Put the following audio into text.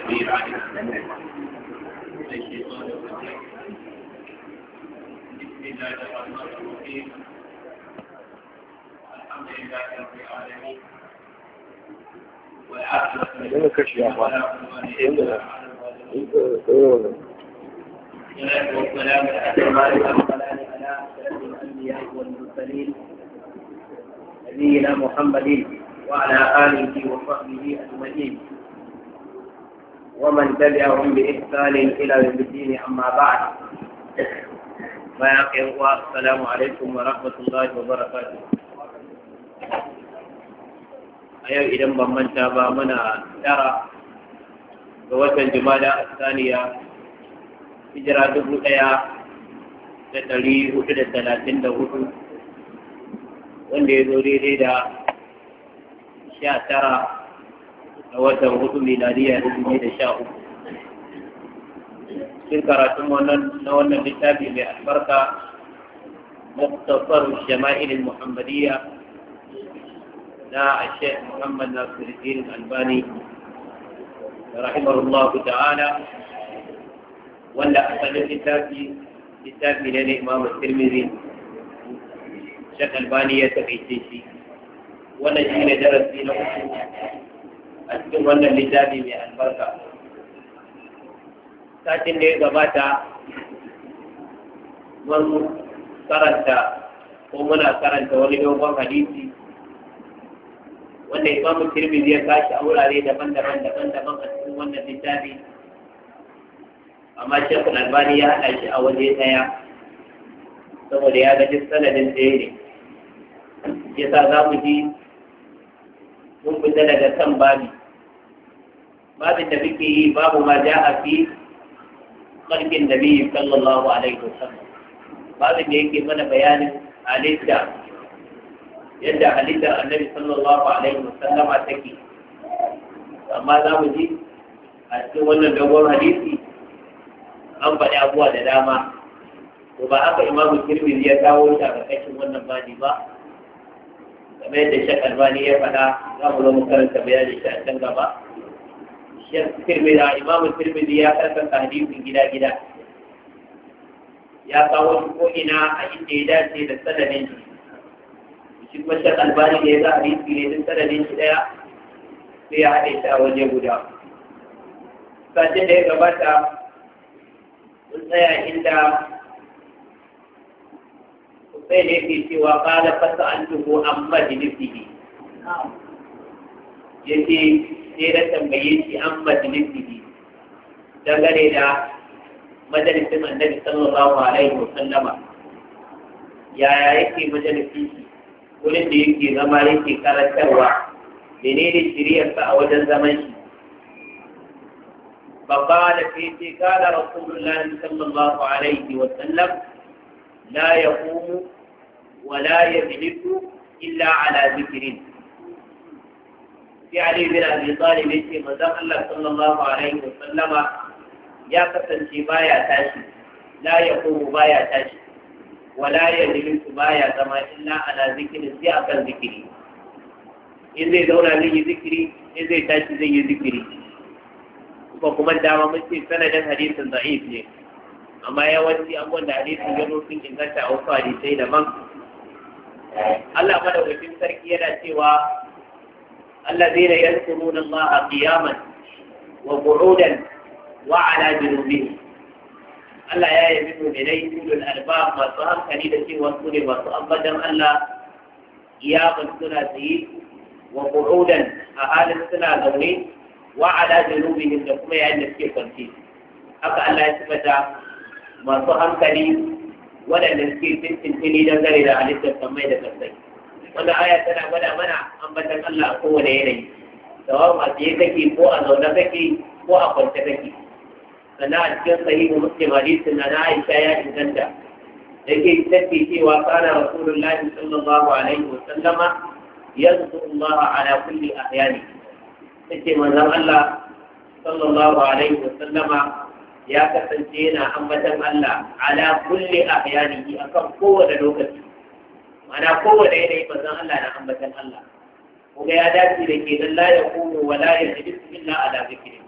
السميع العليم من الشيطان الرجيم. بسم الله الرحمن الرحيم. الحمد لله رب العالمين والعاقبة للمتقين ولا عدوان إلا على الظالمين. والصلاة والسلام على أشرف الأنبياء والمرسلين نبينا محمد وعلى آله وصحبه أجمعين ومن تبعهم بإحسان إلى يوم الدين. أما بعد، السلام عليكم ورحمة الله وبركاته. أيها إذن بمن تابع منا ترى ووتن جمادى الثانية hijira 1434 wanda ya zo daidai da 19 a watan 4 miladiya 2013. cikin karatun na wannan littafi mai albarka muktasar shama'il muhammadiyya na Sheikh Muhammad Nasiruddin Albani rahimahullahu ta'ala, wanda asalin littafi ne na Imam Tirmidhi. Sheikh Albani ya taƙaice shi. Wannan shi ne darasi na uku a cikin wannan littafi mai albarka. Satin da ya gabata mun muna karanta wani dogon hadisi wanda Imam Tirmidhi ya kashi a wurare daban-daban a cikin wannan littafi. Amma Sheikh Albani ya haɗa shi a waje ɗaya saboda ya ga duk sanadin ɗaya ne. Yasa za mu ji mun fita daga kan babin da muke yi, babu ma ja a fi ƙarfin Nabi sallallahu alaihi wasallam. Babin da yake mana bayanin halitta, yadda halittar Annabi sallallahu alaihi wasallama take. Amma za mu ji a cikin wannan dogon hadisi an faɗi abubuwa da dama, to ba haka Imam Tirmidhi ya kawo shi a ƙarƙashin wannan bani ba, kamar yadda Sheikh Albani ya faɗa. Za mu zo mu karanta bayani shi a can gaba. Imam Tirmidhi ya karkata hadisin gida-gida, ya kawo shi ko ina a inda ya dace da sanadin shi. Shi kuma Sheikh Albani da ya sa hadisi ne duk sanadin shi ɗaya, sai ya haɗe shi a waje guda. Satin da ya gabata mun tsaya inda sai ne ke cewa kala fasa an tuho an majalisihi, yake sai da tambaye shi an majalisihi dangane da majalisin Annabi sallallahu alaihi wa sallama. Yaya yake majalisin shi, wurin da yake zama yake karantarwa, menene shiriyarsa a wajen zaman shi. فقال فيه قال رسول الله صلى الله عليه وسلم لا يقوم ولا يجلس إلا على ذكر. في علي بن أبي طالب يقول مزق الله صلى الله عليه وسلم يا قتل بايا تاشي، لا يقوم بايا تاشي ولا يجلس بايا كما إلا على ذكر سياق الذكر. إذا دولة لي ذكري إذا تاشي زي ذكري. ko kuma dama mun ce sanadin hadisin da'if ne, amma yawanci abubuwan da hadisin ya zo sun inganta a wasu hadisai daban. Allah madaukakin sarki yana cewa allazina yadhkuruna Allah qiyaman wa qu'udan wa ala junubihim. Allah ya yabi mu'minai ulul albab, masu hankali da cewa su ne masu ambatan Allah qiyaman suna tsaye, wa qu'udan a halin suna zaune, wa ala junubihim da kuma yayin da suke kwanci. Haka Allah ya tabbata masu hankali waɗanda suke tintintini dangane da halittar samai da kasai. Wannan aya tana gwada mana ambatan Allah a kowane yanayi, sawa a tsaye kake ko a zaune kake ko a kwance kake. Sannan a cikin sahihu Muslim hadisin na Aisha ya inganta da ke take cewa kana Rasulullahi sallallahu alaihi wa sallama yazkuru Allah ala kulli ahyani. Take manzon Allah sallallahu alaihi wa sallama ya kasance yana ambatan Allah ala kulli ahyanihi, akan kowane lokaci. Mana kowane yanayi manzon Allah na ambatan Allah. Kuma ya dace da ke nan la yaqumu wa la yajlisu illa ala zikri.